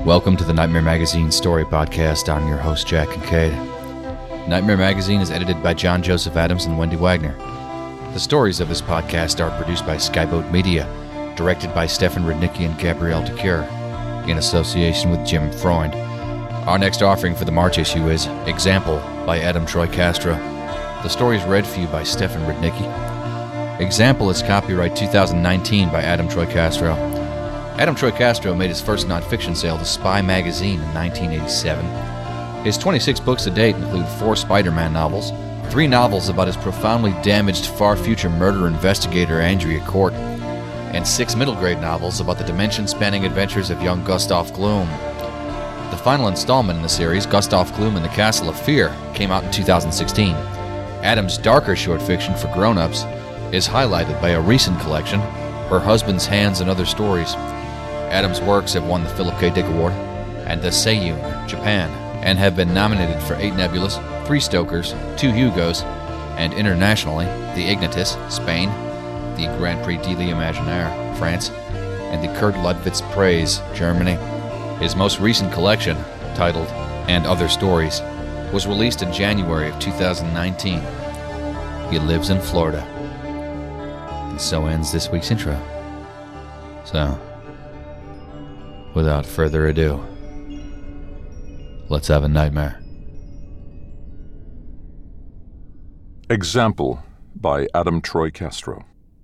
Welcome to the Nightmare Magazine Story Podcast. I'm your host, Jack Kincaid. Nightmare Magazine is edited by John Joseph Adams and Wendy Wagner. The stories of this podcast are produced by Skyboat Media, directed by Stefan Rudnicki and Gabrielle DeCure, in association with Jim Freund. Our next offering for the March issue is Example by Adam Troy Castro. The story is read for you by Stefan Rudnicki. Example is copyright 2019 by Adam Troy Castro. Adam Troy Castro made his first nonfiction sale to Spy Magazine in 1987. His 26 books to date include 4 Spider-Man novels, 3 novels about his profoundly damaged far-future murder investigator Andrea Court, and 6 middle-grade novels about the dimension-spanning adventures of young Gustav Gloom. The final installment in the series, Gustav Gloom and the Castle of Fear, came out in 2016. Adam's darker short fiction for grown-ups is highlighted by a recent collection, Her Husband's Hands and Other Stories. Adam's works have won the Philip K. Dick Award and the Seiyun, Japan, and have been nominated for 8 Nebulas, 3 Stokers, 2 Hugos, and internationally, the Ignatus, Spain, the Grand Prix de l'Imaginaire, France, and the Kurt Ludwig Praise, Germany. His most recent collection, titled And Other Stories, was released in January of 2019. He lives in Florida. And so ends this week's intro. So, without further ado, let's have a nightmare. Example by Adam Troy Castro.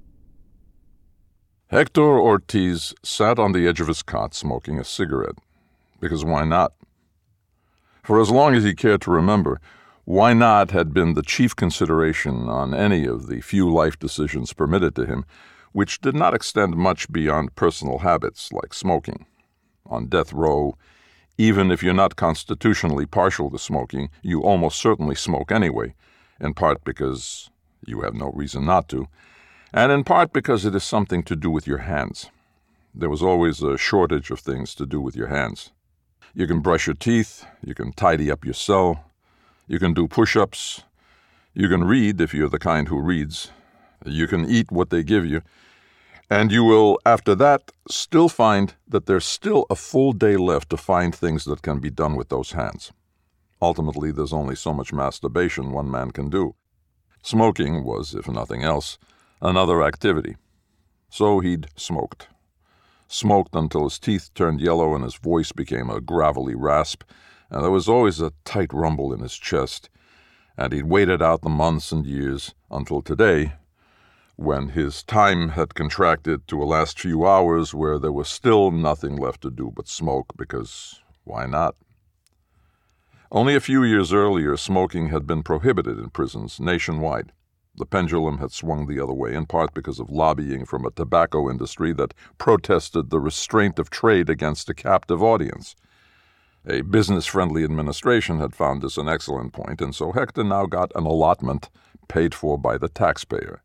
Hector Ortiz sat on the edge of his cot smoking a cigarette. Because why not? For as long as he cared to remember, why not had been the chief consideration on any of the few life decisions permitted to him, which did not extend much beyond personal habits like smoking. On death row, even if you're not constitutionally partial to smoking, you almost certainly smoke anyway, in part because you have no reason not to, and in part because it is something to do with your hands. There was always a shortage of things to do with your hands. You can brush your teeth, you can tidy up your cell, you can do push-ups, you can read if you're the kind who reads, you can eat what they give you, and you will, after that, still find that there's still a full day left to find things that can be done with those hands. Ultimately, there's only so much masturbation one man can do. Smoking was, if nothing else, another activity. So he'd smoked. Smoked until his teeth turned yellow and his voice became a gravelly rasp, and there was always a tight rumble in his chest. And he'd waited out the months and years until today, when his time had contracted to a last few hours where there was still nothing left to do but smoke, because why not? Only a few years earlier, smoking had been prohibited in prisons nationwide. The pendulum had swung the other way, in part because of lobbying from a tobacco industry that protested the restraint of trade against a captive audience. A business-friendly administration had found this an excellent point, and so Hector now got an allotment paid for by the taxpayer.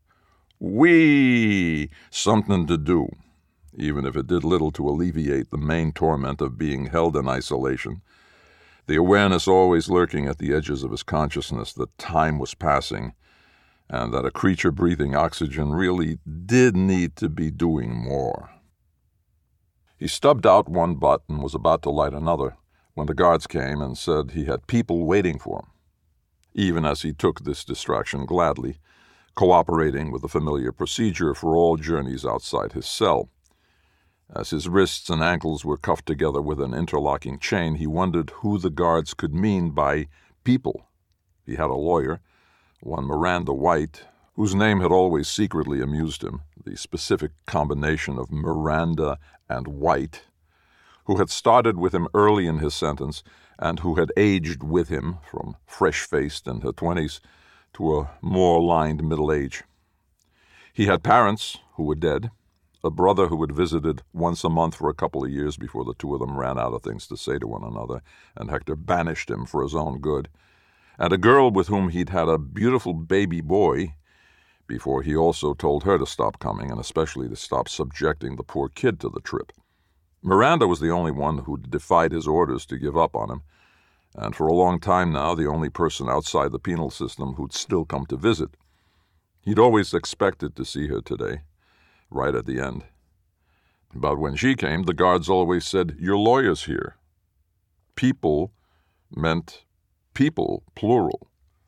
Something to do, even if it did little to alleviate the main torment of being held in isolation. The awareness always lurking at the edges of his consciousness that time was passing, and that a creature breathing oxygen really did need to be doing more. He stubbed out one butt and was about to light another when the guards came and said he had people waiting for him. Even as he took this distraction gladly, cooperating with the familiar procedure for all journeys outside his cell. As his wrists and ankles were cuffed together with an interlocking chain, he wondered who the guards could mean by people. He had a lawyer, one Miranda White, whose name had always secretly amused him, the specific combination of Miranda and White, who had started with him early in his sentence and who had aged with him from fresh-faced in her 20s to a more lined middle age. He had parents who were dead, a brother who had visited once a month for a couple of years before the two of them ran out of things to say to one another, and Hector banished him for his own good, and a girl with whom he'd had a beautiful baby boy before he also told her to stop coming, and especially to stop subjecting the poor kid to the trip. Miranda was the only one who'd defied his orders to give up on him, and for a long time now the only person outside the penal system who'd still come to visit. He'd always expected to see her today, right at the end. But when she came, the guards always said, "Your lawyer's here," people meant people, plural.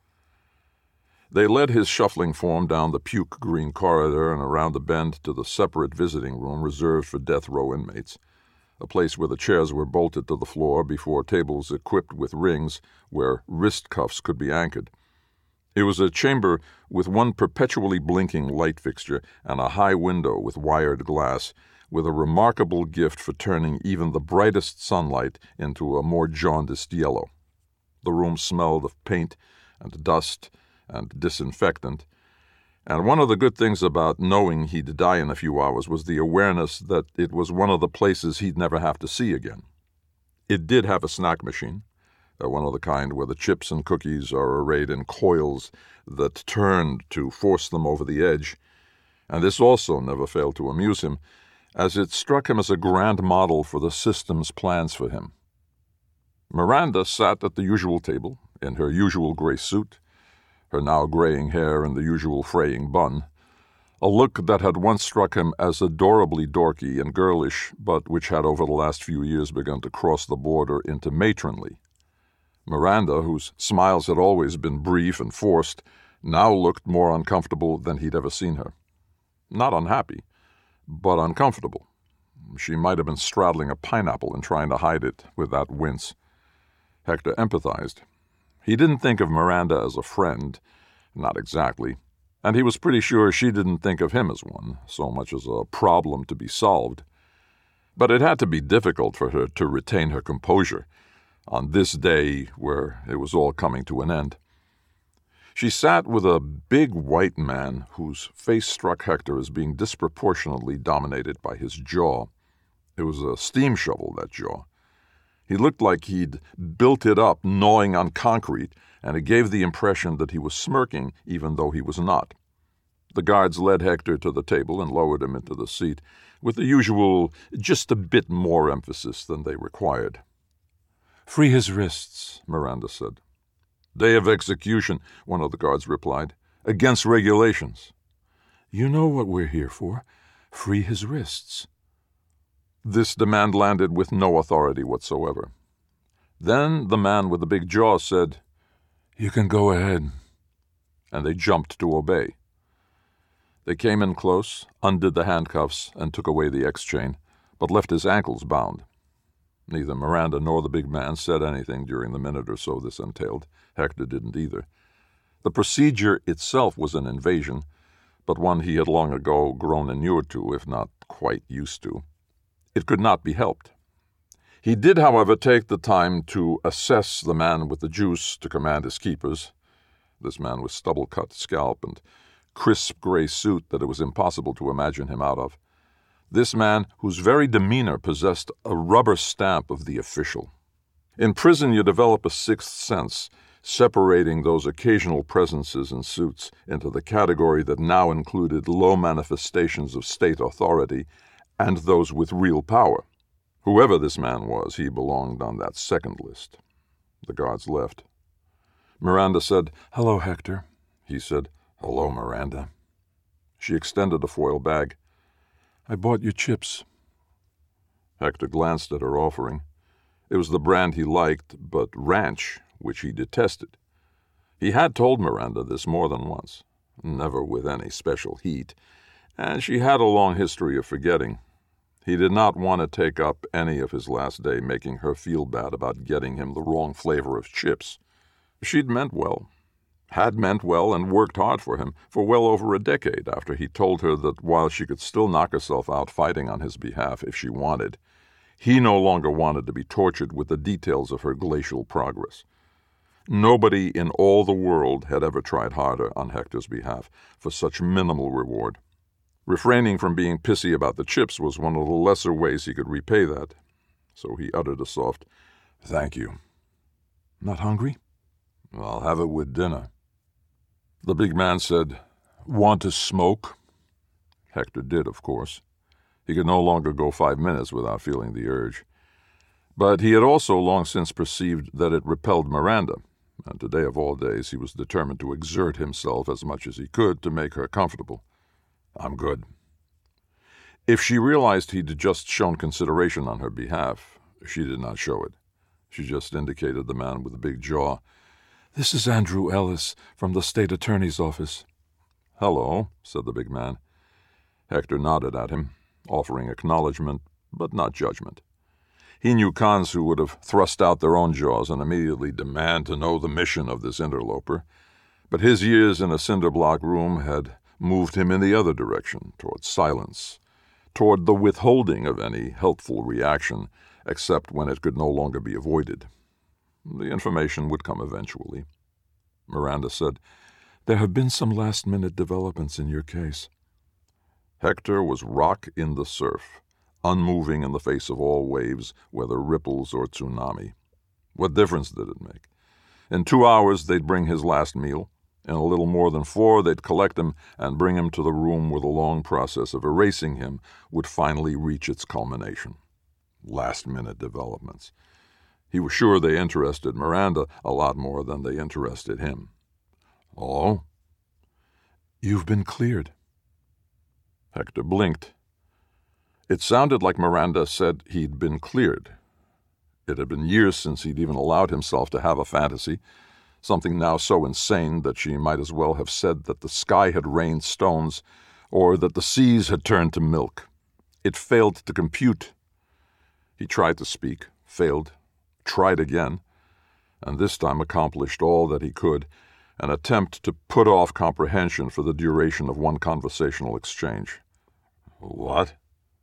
They led his shuffling form down the puke-green corridor and around the bend to the separate visiting room reserved for death row inmates, a place where the chairs were bolted to the floor before tables equipped with rings where wrist cuffs could be anchored. It was a chamber with one perpetually blinking light fixture and a high window with wired glass, with a remarkable gift for turning even the brightest sunlight into a more jaundiced yellow. The room smelled of paint and dust and disinfectant, and one of the good things about knowing he'd die in a few hours was the awareness that it was one of the places he'd never have to see again. It did have a snack machine, one of the kind where the chips and cookies are arrayed in coils that turned to force them over the edge, and this also never failed to amuse him, as it struck him as a grand model for the system's plans for him. Miranda sat at the usual table, in her usual gray suit, her now graying hair in the usual fraying bun, a look that had once struck him as adorably dorky and girlish, but which had over the last few years begun to cross the border into matronly. Miranda, whose smiles had always been brief and forced, now looked more uncomfortable than he'd ever seen her. Not unhappy, but uncomfortable. She might have been straddling a pineapple and trying to hide it with that wince. Hector empathized. He didn't think of Miranda as a friend, not exactly, and he was pretty sure she didn't think of him as one, so much as a problem to be solved. But it had to be difficult for her to retain her composure on this day where it was all coming to an end. She sat with a big white man whose face struck Hector as being disproportionately dominated by his jaw. It was a steam shovel, that jaw. He looked like he'd built it up gnawing on concrete, and it gave the impression that he was smirking even though he was not. The guards led Hector to the table and lowered him into the seat, with the usual just a bit more emphasis than they required. "Free his wrists," Miranda said. "Day of execution," one of the guards replied. "Against regulations." "You know what we're here for. Free his wrists." This demand landed with no authority whatsoever. Then the man with the big jaw said, "You can go ahead," and they jumped to obey. They came in close, undid the handcuffs, and took away the X-chain, but left his ankles bound. Neither Miranda nor the big man said anything during the minute or so this entailed. Hector didn't either. The procedure itself was an invasion, but one he had long ago grown inured to, if not quite used to. It could not be helped. He did, however, take the time to assess the man with the juice to command his keepers, this man with stubble-cut scalp and crisp gray suit that it was impossible to imagine him out of. This man whose very demeanor possessed a rubber stamp of the official. In prison you develop a sixth sense, separating those occasional presences in suits into the category that now included low manifestations of state authority and those with real power. Whoever this man was, he belonged on that second list. The guards left. Miranda said, "Hello, Hector." He said, "Hello, Miranda." She extended a foil bag. "I bought you chips." Hector glanced at her offering. It was the brand he liked, but ranch, which he detested. He had told Miranda this more than once, never with any special heat, and she had a long history of forgetting. He did not want to take up any of his last day making her feel bad about getting him the wrong flavor of chips. She'd meant well, had meant well, and worked hard for him for well over a decade after he told her that while she could still knock herself out fighting on his behalf if she wanted, he no longer wanted to be tortured with the details of her glacial progress. Nobody in all the world had ever tried harder on Hector's behalf for such minimal reward. Refraining from being pissy about the chips was one of the lesser ways he could repay that, so he uttered a soft, "Thank you." "Not hungry?" "I'll have it with dinner." The big man said, "Want to smoke?" Hector did, of course. He could no longer go 5 minutes without feeling the urge. But he had also long since perceived that it repelled Miranda, and today of all days he was determined to exert himself as much as he could to make her comfortable. "I'm good." If she realized he'd just shown consideration on her behalf, she did not show it. She just indicated the man with the big jaw. "This is Andrew Ellis from the state attorney's office." "Hello," said the big man. Hector nodded at him, offering acknowledgment, but not judgment. He knew cons who would have thrust out their own jaws and immediately demand to know the mission of this interloper, but his years in a cinder-block room had moved him in the other direction, toward silence, toward the withholding of any helpful reaction, except when it could no longer be avoided. The information would come eventually. Miranda said, "There have been some last-minute developments in your case." Hector was rock in the surf, unmoving in the face of all waves, whether ripples or tsunami. What difference did it make? In 2 hours they'd bring his last meal. In a little more than 4 they'd collect him and bring him to the room where the long process of erasing him would finally reach its culmination. Last-minute developments. He was sure they interested Miranda a lot more than they interested him. "Oh?" "You've been cleared." Hector blinked. It sounded like Miranda said he'd been cleared. It had been years since he'd even allowed himself to have a fantasy, something now so insane that she might as well have said that the sky had rained stones or that the seas had turned to milk. It failed to compute. He tried to speak, failed, tried again, and this time accomplished all that he could, an attempt to put off comprehension for the duration of one conversational exchange. "What?"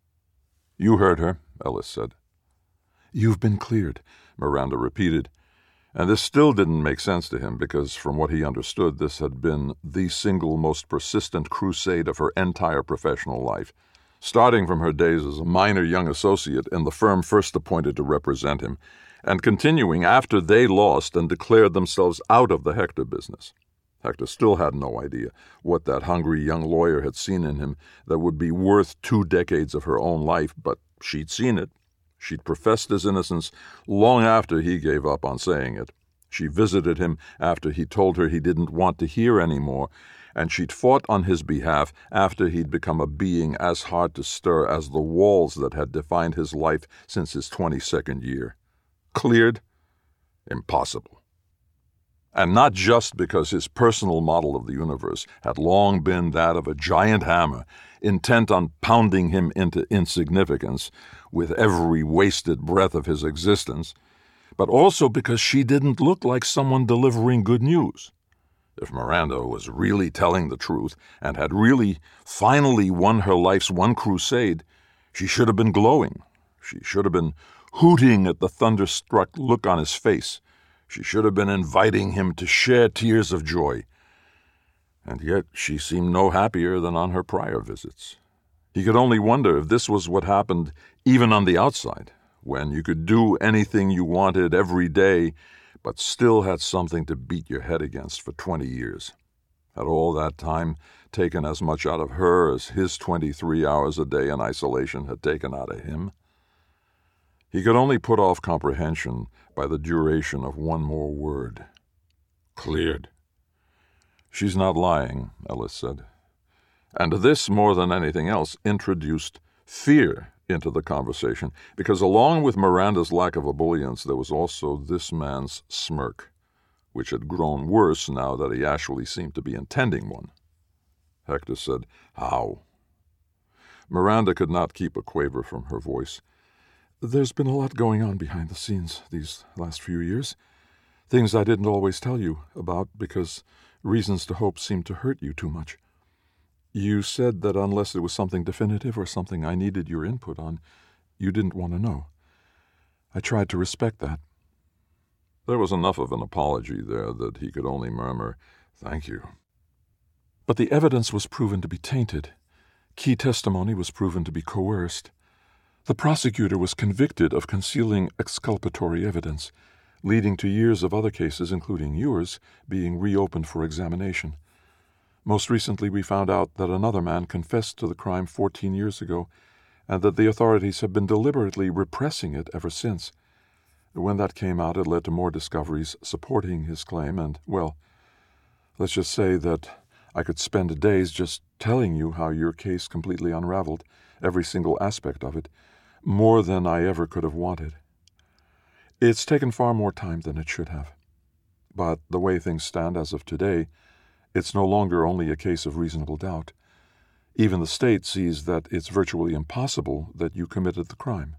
"You heard her," Ellis said. "You've been cleared," Miranda repeated, and this still didn't make sense to him because, from what he understood, this had been the single most persistent crusade of her entire professional life, starting from her days as a minor young associate in the firm first appointed to represent him, and continuing after they lost and declared themselves out of the Hector business. Hector still had no idea what that hungry young lawyer had seen in him that would be worth 2 decades of her own life, but she'd seen it. She'd professed his innocence long after he gave up on saying it. She visited him after he told her he didn't want to hear any more, and she'd fought on his behalf after he'd become a being as hard to stir as the walls that had defined his life since his 22nd year. Cleared? Impossible. And not just because his personal model of the universe had long been that of a giant hammer, intent on pounding him into insignificance with every wasted breath of his existence, but also because she didn't look like someone delivering good news. If Miranda was really telling the truth and had really finally won her life's one crusade, she should have been glowing. She should have been hooting at the thunderstruck look on his face. She should have been inviting him to share tears of joy. And yet she seemed no happier than on her prior visits. He could only wonder if this was what happened even on the outside, when you could do anything you wanted every day, but still had something to beat your head against for 20 years. Had all that time taken as much out of her as his 23 hours a day in isolation had taken out of him? He could only put off comprehension by the duration of one more word. Cleared. She's not lying, Ellis said. And this, more than anything else, introduced fear into the conversation, because along with Miranda's lack of ebullience, there was also this man's smirk, which had grown worse now that he actually seemed to be intending one. Hector said, "How?" Miranda could not keep a quaver from her voice. "There's been a lot going on behind the scenes these last few years. Things I didn't always tell you about because reasons to hope seemed to hurt you too much. You said that unless it was something definitive or something I needed your input on, you didn't want to know. I tried to respect that." There was enough of an apology there that he could only murmur, "Thank you." But the evidence was proven to be tainted. Key testimony was proven to be coerced. The prosecutor was convicted of concealing exculpatory evidence, leading to years of other cases, including yours, being reopened for examination. Most recently, we found out that another man confessed to the crime 14 years ago, and that the authorities have been deliberately repressing it ever since. When that came out, it led to more discoveries supporting his claim, and, well, let's just say that I could spend days just telling you how your case completely unraveled, every single aspect of it, more than I ever could have wanted. It's taken far more time than it should have. But the way things stand as of today, it's no longer only a case of reasonable doubt. Even the state sees that it's virtually impossible that you committed the crime.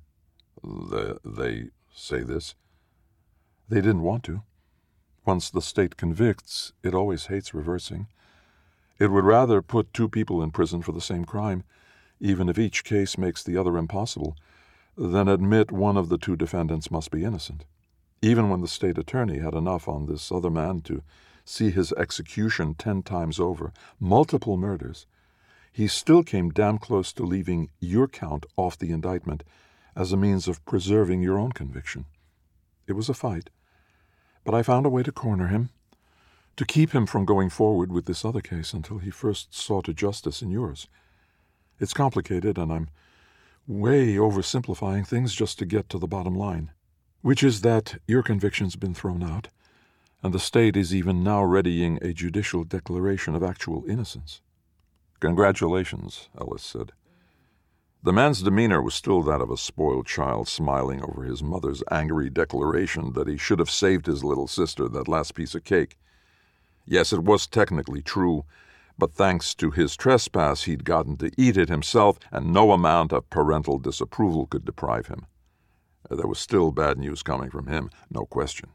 They say this? They didn't want to. Once the state convicts, it always hates reversing. It would rather put two people in prison for the same crime, even if each case makes the other impossible, than admit one of the two defendants must be innocent. Even when the state attorney had enough on this other man to see his execution 10 times over, multiple murders, he still came damn close to leaving your count off the indictment as a means of preserving your own conviction. It was a fight, but I found a way to corner him, to keep him from going forward with this other case until he first saw to justice in yours. It's complicated, and I'm way oversimplifying things just to get to the bottom line, which is that your conviction's been thrown out, and the state is even now readying a judicial declaration of actual innocence. "Congratulations," Ellis said. The man's demeanor was still that of a spoiled child smiling over his mother's angry declaration that he should have saved his little sister that last piece of cake. Yes, it was technically true, but thanks to his trespass he'd gotten to eat it himself, and no amount of parental disapproval could deprive him. There was still bad news coming from him, no question.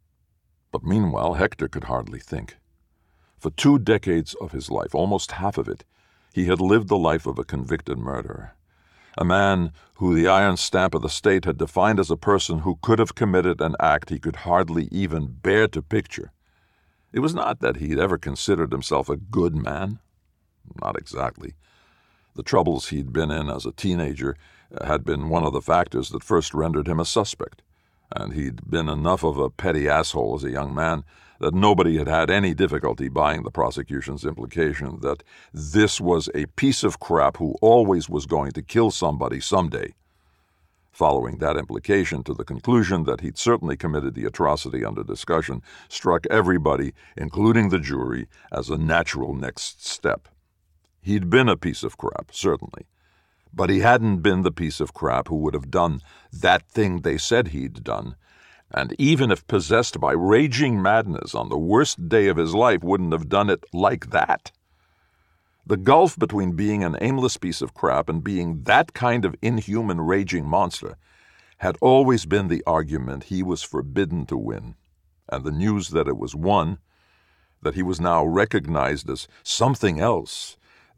But meanwhile, Hector could hardly think. For 2 decades of his life, almost half of it, he had lived the life of a convicted murderer. A man who the iron stamp of the state had defined as a person who could have committed an act he could hardly even bear to picture. It was not that he'd ever considered himself a good man. Not exactly. The troubles he'd been in as a teenager had been one of the factors that first rendered him a suspect, and he'd been enough of a petty asshole as a young man that nobody had had any difficulty buying the prosecution's implication that this was a piece of crap who always was going to kill somebody someday. Following that implication to the conclusion that he'd certainly committed the atrocity under discussion struck everybody, including the jury, as a natural next step. He'd been a piece of crap, certainly, but he hadn't been the piece of crap who would have done that thing they said he'd done, and even if possessed by raging madness on the worst day of his life, wouldn't have done it like that. The gulf between being an aimless piece of crap and being that kind of inhuman raging monster had always been the argument he was forbidden to win, and the news that it was won, that he was now recognized as something else,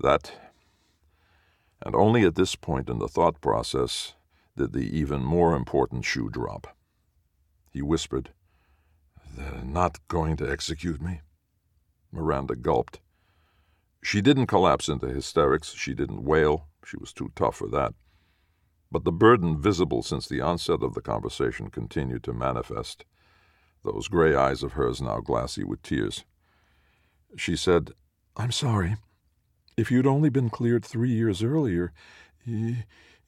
and only at this point in the thought process did the even more important shoe drop. He whispered, "They're not going to execute me." Miranda gulped. She didn't collapse into hysterics. She didn't wail. She was too tough for that. But the burden visible since the onset of the conversation continued to manifest, those gray eyes of hers now glassy with tears. She said, "I'm sorry. If you'd only been cleared 3 years earlier, you..."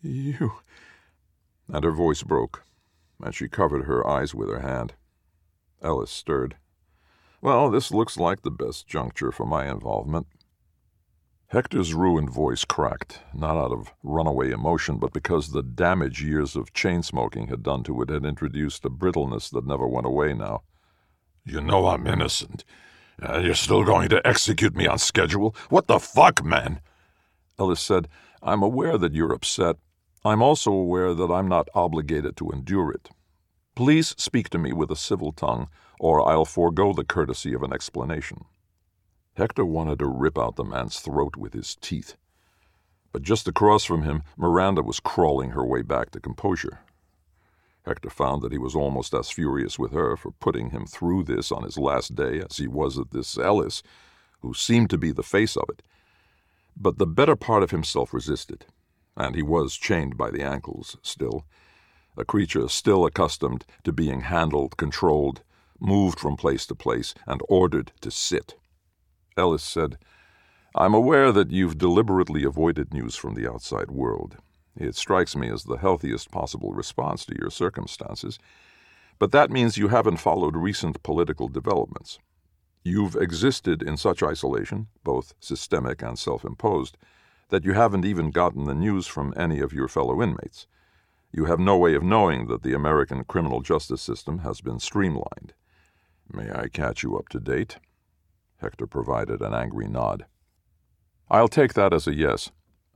And her voice broke, and she covered her eyes with her hand. Ellis stirred. "Well, this looks like the best juncture for my involvement." Hector's ruined voice cracked, not out of runaway emotion, but because the damage years of chain-smoking had done to it had introduced a brittleness that never went away now. "You know I'm innocent. You're still going to execute me on schedule? What the fuck, man?" Ellis said, "I'm aware that you're upset. I'm also aware that I'm not obligated to endure it. Please speak to me with a civil tongue, or I'll forego the courtesy of an explanation." Hector wanted to rip out the man's throat with his teeth. But just across from him, Miranda was crawling her way back to composure. Hector found that he was almost as furious with her for putting him through this on his last day as he was at this Ellis, who seemed to be the face of it. But the better part of himself resisted, and he was chained by the ankles still, a creature still accustomed to being handled, controlled, moved from place to place, and ordered to sit. Ellis said, "I'm aware that you've deliberately avoided news from the outside world. It strikes me as the healthiest possible response to your circumstances, but that means you haven't followed recent political developments. You've existed in such isolation, both systemic and self-imposed, that you haven't even gotten the news from any of your fellow inmates. You have no way of knowing that the American criminal justice system has been streamlined. May I catch you up to date?" Hector provided an angry nod. "I'll take that as a yes.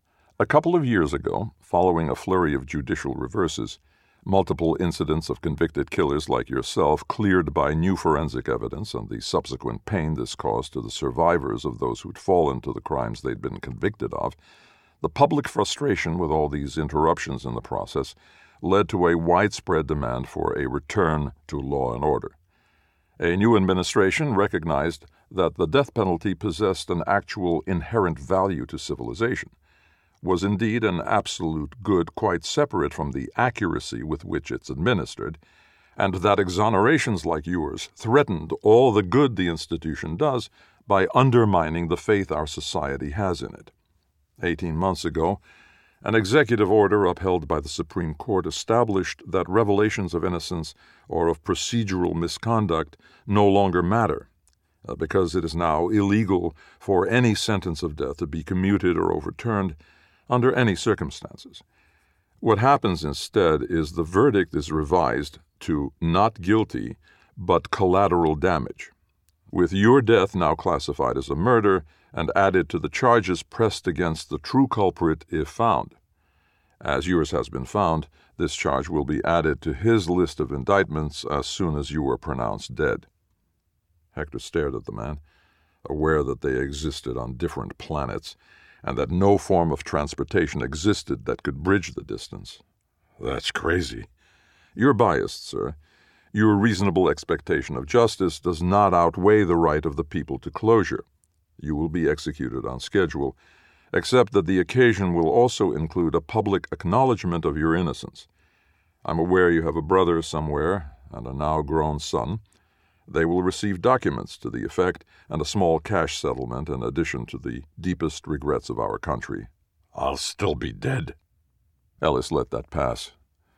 A couple of years ago, following a flurry of judicial reverses, multiple incidents of convicted killers like yourself cleared by new forensic evidence and the subsequent pain this caused to the survivors of those who'd fallen to the crimes they'd been convicted of, the public frustration with all these interruptions in the process led to a widespread demand for a return to law and order. A new administration recognized that the death penalty possessed an actual inherent value to civilization, was indeed an absolute good quite separate from the accuracy with which it's administered, and that exonerations like yours threatened all the good the institution does by undermining the faith our society has in it. 18 months ago, an executive order upheld by the Supreme Court established that revelations of innocence or of procedural misconduct no longer matter, because it is now illegal for any sentence of death to be commuted or overturned under any circumstances. What happens instead is the verdict is revised to not guilty, but collateral damage, with your death now classified as a murder and added to the charges pressed against the true culprit if found. As yours has been found, this charge will be added to his list of indictments as soon as you are pronounced dead." Hector stared at the man, aware that they existed on different planets, and that no form of transportation existed that could bridge the distance. "That's crazy." "You're biased, sir. Your reasonable expectation of justice does not outweigh the right of the people to closure. You will be executed on schedule, except that the occasion will also include a public acknowledgement of your innocence. I'm aware you have a brother somewhere and a now-grown son. They will receive documents to the effect and a small cash settlement in addition to the deepest regrets of our country." "I'll still be dead." Ellis let that pass.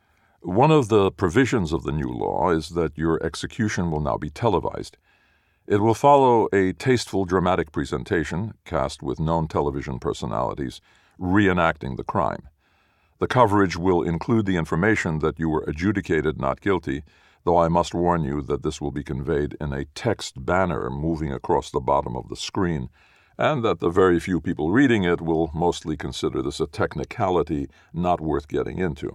"One of the provisions of the new law is that your execution will now be televised. It will follow a tasteful dramatic presentation, cast with known television personalities, reenacting the crime. The coverage will include the information that you were adjudicated not guilty, though I must warn you that this will be conveyed in a text banner moving across the bottom of the screen, and that the very few people reading it will mostly consider this a technicality not worth getting into.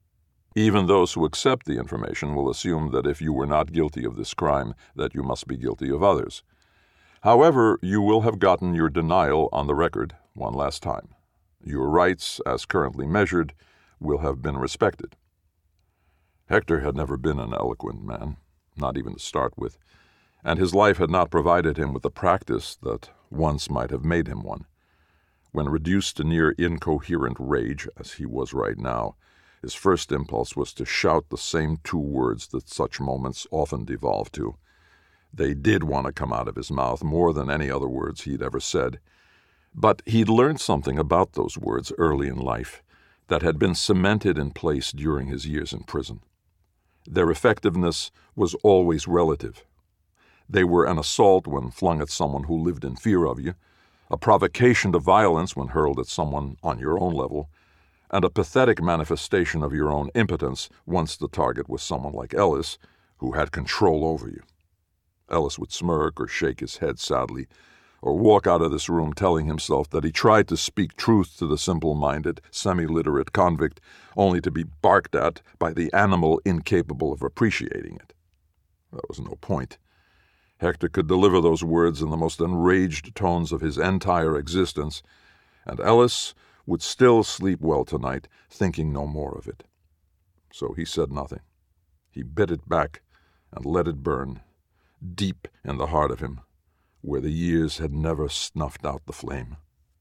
Even those who accept the information will assume that if you were not guilty of this crime, that you must be guilty of others. However, you will have gotten your denial on the record one last time. Your rights, as currently measured, will have been respected." Hector had never been an eloquent man, not even to start with, and his life had not provided him with the practice that once might have made him one. When reduced to near incoherent rage, as he was right now, his first impulse was to shout the same two words that such moments often devolve to. They did want to come out of his mouth more than any other words he'd ever said. But he'd learned something about those words early in life that had been cemented in place during his years in prison. Their effectiveness was always relative. They were an assault when flung at someone who lived in fear of you, a provocation to violence when hurled at someone on your own level, and a pathetic manifestation of your own impotence once the target was someone like Ellis, who had control over you. Ellis would smirk or shake his head sadly, or walk out of this room telling himself that he tried to speak truth to the simple-minded, semi-literate convict, only to be barked at by the animal incapable of appreciating it. That was no point. Hector could deliver those words in the most enraged tones of his entire existence, and Ellis would still sleep well tonight, thinking no more of it. So he said nothing. He bit it back and let it burn, deep in the heart of him, where the years had never snuffed out the flame.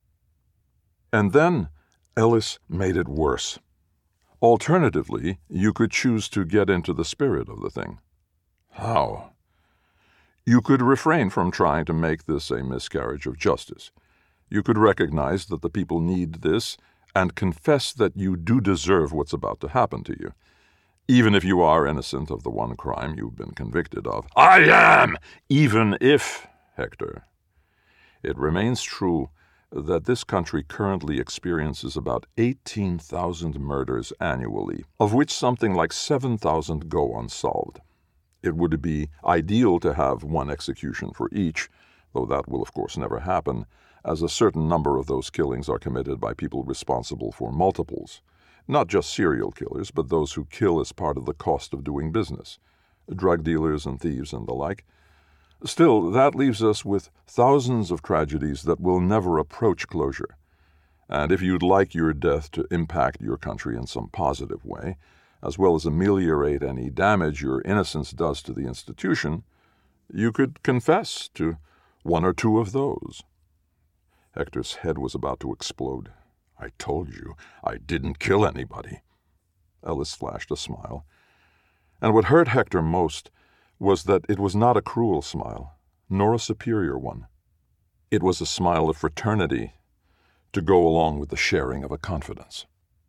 And then Ellis made it worse. Alternatively, you could choose to get into the spirit of the thing. How? You could refrain from trying to make this a miscarriage of justice. You could recognize that the people need this and confess that you do deserve what's about to happen to you, even if you are innocent of the one crime you've been convicted of. I am! Even if, Hector. It remains true that this country currently experiences about 18,000 murders annually, of which something like 7,000 go unsolved. It would be ideal to have one execution for each, though that will of course never happen, as a certain number of those killings are committed by people responsible for multiples. Not just serial killers, but those who kill as part of the cost of doing business, drug dealers and thieves and the like. Still, that leaves us with thousands of tragedies that will never approach closure. And if you'd like your death to impact your country in some positive way, as well as ameliorate any damage your innocence does to the institution, you could confess to one or two of those. Hector's head was about to explode. "I told you, I didn't kill anybody." Ellis flashed a smile. And what hurt Hector most was that it was not a cruel smile, nor a superior one. It was a smile of fraternity to go along with the sharing of a confidence.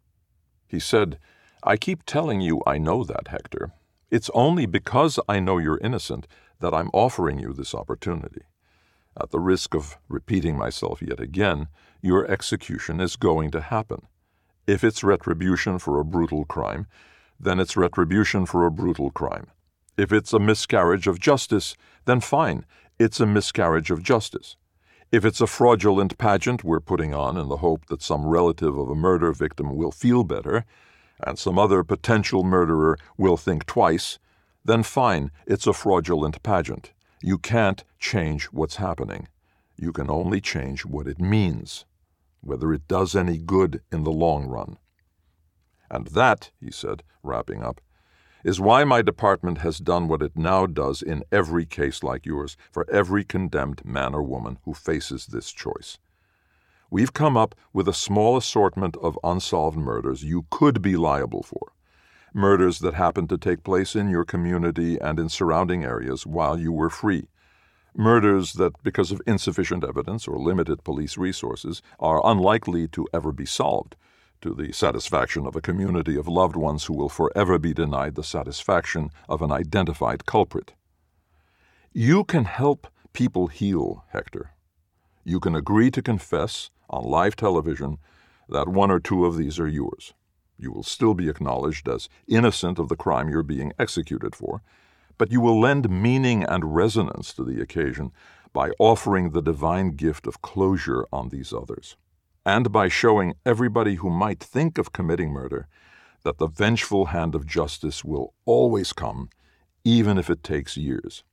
He said, "I keep telling you I know that, Hector. It's only because I know you're innocent that I'm offering you this opportunity. At the risk of repeating myself yet again, your execution is going to happen. If it's retribution for a brutal crime, then it's retribution for a brutal crime. If it's a miscarriage of justice, then fine, it's a miscarriage of justice. If it's a fraudulent pageant we're putting on in the hope that some relative of a murder victim will feel better, and some other potential murderer will think twice, then fine, it's a fraudulent pageant. You can't change what's happening. You can only change what it means, whether it does any good in the long run. And that," he said, wrapping up, "is why my department has done what it now does in every case like yours, for every condemned man or woman who faces this choice. We've come up with a small assortment of unsolved murders you could be liable for. Murders that happened to take place in your community and in surrounding areas while you were free. Murders that, because of insufficient evidence or limited police resources, are unlikely to ever be solved, to the satisfaction of a community of loved ones who will forever be denied the satisfaction of an identified culprit. You can help people heal, Hector. You can agree to confess on live television that one or two of these are yours. You will still be acknowledged as innocent of the crime you're being executed for, but you will lend meaning and resonance to the occasion by offering the divine gift of closure on these others, and by showing everybody who might think of committing murder that the vengeful hand of justice will always come, even if it takes years."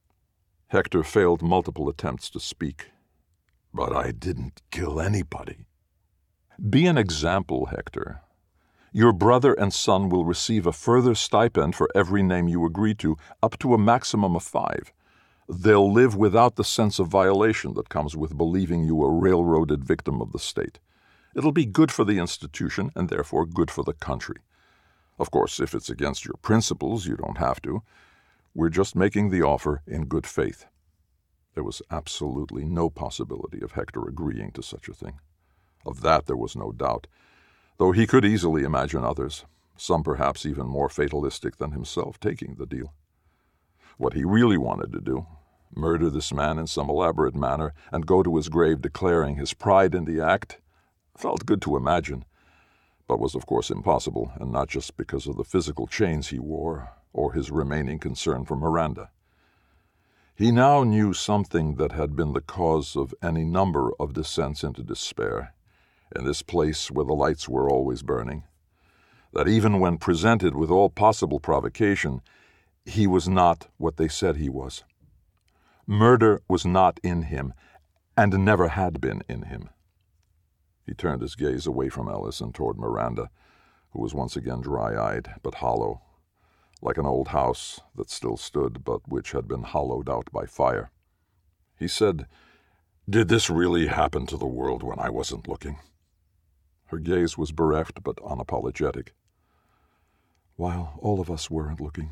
Hector failed multiple attempts to speak. "But I didn't kill anybody." "Be an example, Hector. Your brother and son will receive a further stipend for every name you agree to, up to a maximum of 5. They'll live without the sense of violation that comes with believing you a railroaded victim of the state. It'll be good for the institution and therefore good for the country. Of course, if it's against your principles, you don't have to. We're just making the offer in good faith." There was absolutely no possibility of Hector agreeing to such a thing. Of that there was no doubt, though he could easily imagine others, some perhaps even more fatalistic than himself, taking the deal. What he really wanted to do, murder this man in some elaborate manner and go to his grave declaring his pride in the act, felt good to imagine, but was of course impossible, and not just because of the physical chains he wore or his remaining concern for Miranda. He now knew something that had been the cause of any number of descents into despair, in this place where the lights were always burning, that even when presented with all possible provocation, he was not what they said he was. Murder was not in him, and never had been in him. He turned his gaze away from Ellis and toward Miranda, who was once again dry-eyed but hollow, like an old house that still stood but which had been hollowed out by fire. He said, "Did this really happen to the world when I wasn't looking?" Her gaze was bereft but unapologetic. "While all of us weren't looking."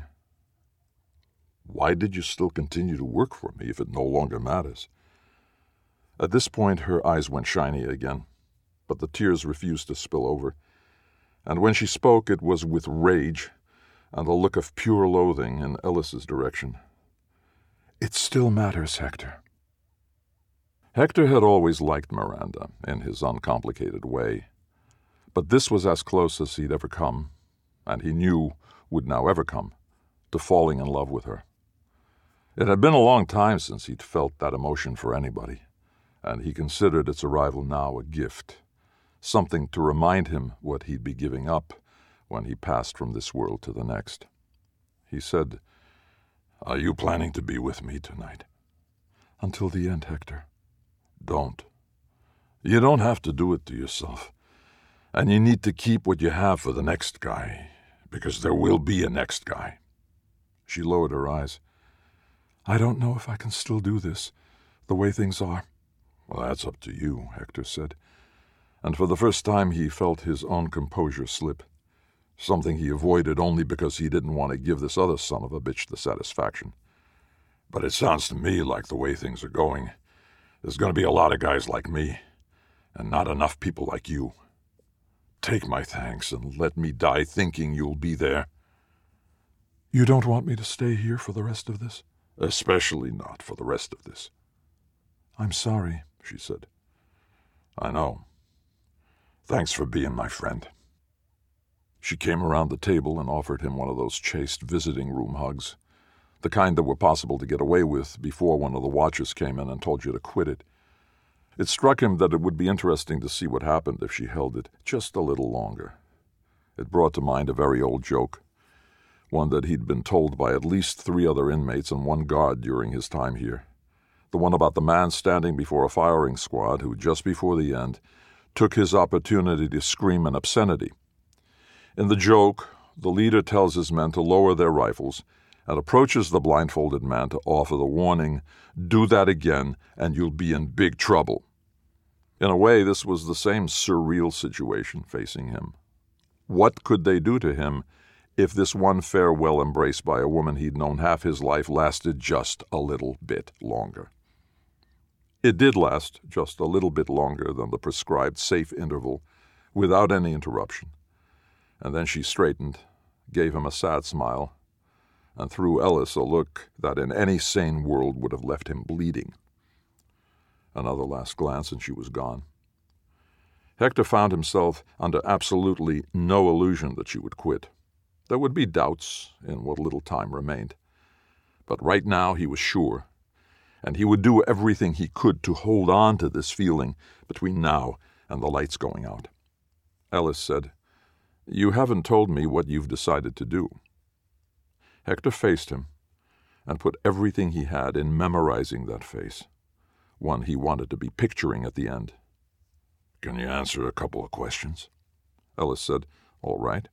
"Why did you still continue to work for me if it no longer matters?" At this point her eyes went shiny again, but the tears refused to spill over, and when she spoke it was with rage and a look of pure loathing in Ellis's direction. "It still matters, Hector." Hector had always liked Miranda in his uncomplicated way, but this was as close as he'd ever come, and he knew would now ever come, to falling in love with her. It had been a long time since he'd felt that emotion for anybody, and he considered its arrival now a gift, something to remind him what he'd be giving up when he passed from this world to the next. He said, "Are you planning to be with me tonight?" "Until the end, Hector." "Don't. You don't have to do it to yourself. And you need to keep what you have for the next guy, because there will be a next guy." She lowered her eyes. "I don't know if I can still do this, the way things are." "Well, that's up to you," Hector said. And for the first time he felt his own composure slip, something he avoided only because he didn't want to give this other son of a bitch the satisfaction. "But it sounds to me like the way things are going, there's going to be a lot of guys like me, and not enough people like you. Take my thanks and let me die thinking you'll be there." "You don't want me to stay here for the rest of this?" "Especially not for the rest of this." "I'm sorry," she said. "I know. Thanks for being my friend." She came around the table and offered him one of those chaste visiting room hugs, the kind that were possible to get away with before one of the watchers came in and told you to quit it. It struck him that it would be interesting to see what happened if she held it just a little longer. It brought to mind a very old joke, one that he'd been told by at least 3 other inmates and 1 guard during his time here. The one about the man standing before a firing squad who, just before the end, took his opportunity to scream an obscenity. In the joke, the leader tells his men to lower their rifles and approaches the blindfolded man to offer the warning, "Do that again and you'll be in big trouble." In a way, this was the same surreal situation facing him. What could they do to him if this one farewell embrace by a woman he'd known half his life lasted just a little bit longer? It did last just a little bit longer than the prescribed safe interval, without any interruption. And then she straightened, gave him a sad smile, and threw Ellis a look that in any sane world would have left him bleeding. Another last glance and she was gone. Hector found himself under absolutely no illusion that she would quit. There would be doubts in what little time remained. But right now he was sure, and he would do everything he could to hold on to this feeling between now and the lights going out. Ellis said, "You haven't told me what you've decided to do." Hector faced him and put everything he had in memorizing that face, one he wanted to be picturing at the end. "Can you answer a couple of questions?" Ellis said, "All right."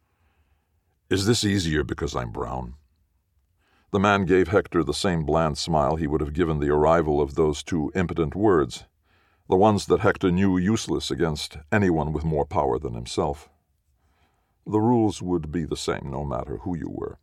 "Is this easier because I'm brown?" The man gave Hector the same bland smile he would have given the arrival of those 2 impotent words, the ones that Hector knew useless against anyone with more power than himself. The rules would be the same no matter who you were.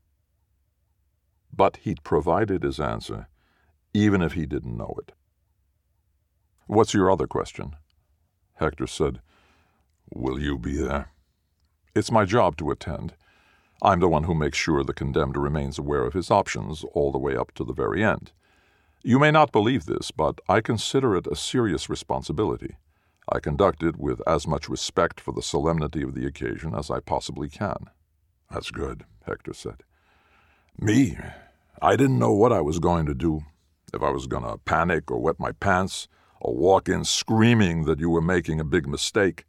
But he'd provided his answer, even if he didn't know it. "What's your other question?" Hector said, "Will you be there?" "It's my job to attend. I'm the one who makes sure the condemned remains aware of his options all the way up to the very end. You may not believe this, but I consider it a serious responsibility. I conduct it with as much respect for the solemnity of the occasion as I possibly can." "That's good," Hector said. "Me, I didn't know what I was going to do, if I was going to panic or wet my pants or walk in screaming that you were making a big mistake.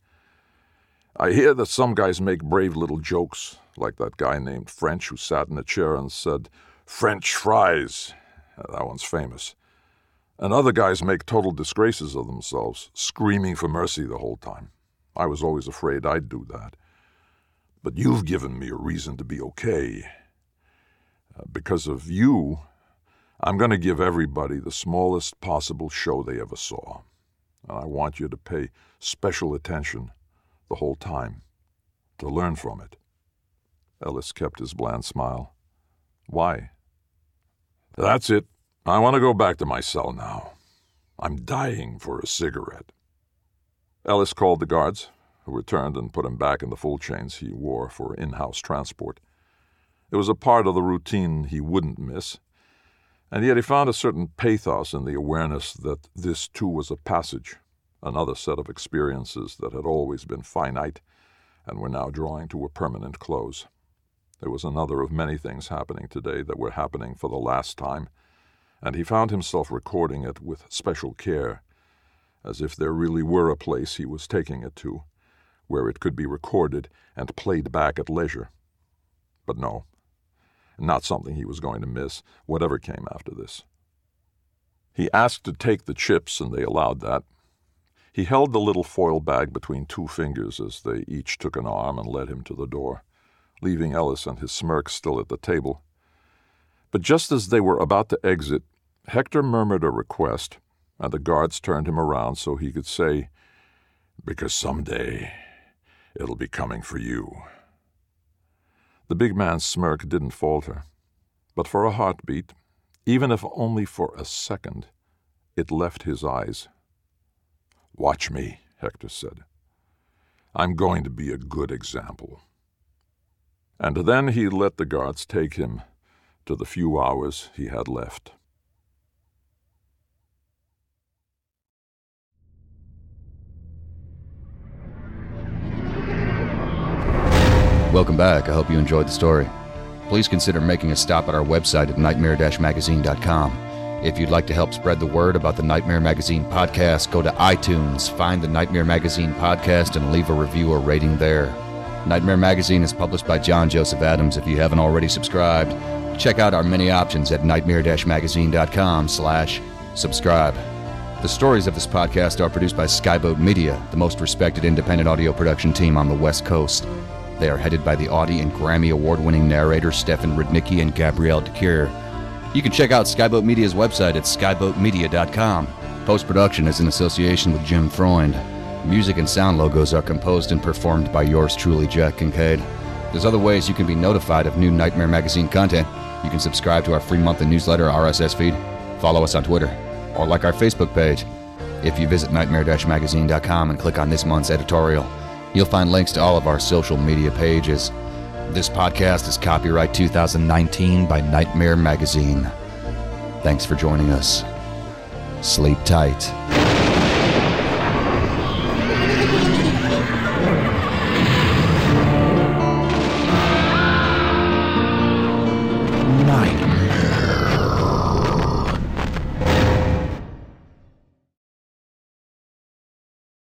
I hear that some guys make brave little jokes, like that guy named French who sat in a chair and said, 'French fries.' That one's famous. And other guys make total disgraces of themselves, screaming for mercy the whole time. I was always afraid I'd do that. But you've given me a reason to be okay. Because of you, I'm going to give everybody the smallest possible show they ever saw. And I want you to pay special attention the whole time, to learn from it." Ellis kept his bland smile. "Why?" "That's it. I want to go back to my cell now. I'm dying for a cigarette." Ellis called the guards, who returned and put him back in the full chains he wore for in-house transport. It was a part of the routine he wouldn't miss, And yet he found a certain pathos in the awareness that this too was a passage, another set of experiences that had always been finite and were now drawing to a permanent close. There was another of many things happening today that were happening for the last time, and he found himself recording it with special care, as if there really were a place he was taking it to, where it could be recorded and played back at leisure. But no, not something he was going to miss, whatever came after this. He asked to take the chips, and they allowed that. He held the little foil bag between two fingers as they each took an arm and led him to the door, leaving Ellis and his smirk still at the table. But just as they were about to exit, Hector murmured a request, and the guards turned him around so he could say, "Because someday it'll be coming for you." The big man's smirk didn't falter, but for a heartbeat, even if only for a second, it left his eyes. "Watch me," Hector said. "I'm going to be a good example." And then he let the guards take him to the few hours he had left. Welcome back. I hope you enjoyed the story. Please consider making a stop at our website at nightmare-magazine.com. If you'd like to help spread the word about the Nightmare Magazine podcast, go to iTunes, find the Nightmare Magazine podcast, and leave a review or rating there. Nightmare Magazine is published by John Joseph Adams. If you haven't already subscribed, check out our many options at nightmare-magazine.com/subscribe. The stories of this podcast are produced by Skyboat Media, the most respected independent audio production team on the West Coast. They are headed by the Audie and Grammy award-winning narrators Stefan Rudnicki and Gabrielle DeCure. You can check out Skyboat Media's website at skyboatmedia.com. Post-production is in association with Jim Freund. Music and sound logos are composed and performed by yours truly, Jack Kincaid. There's other ways you can be notified of new Nightmare Magazine content. You can subscribe to our free monthly newsletter RSS feed, follow us on Twitter, or like our Facebook page. If you visit nightmare-magazine.com and click on this month's editorial, you'll find links to all of our social media pages. This podcast is copyright 2019 by Nightmare Magazine. Thanks for joining us. Sleep tight.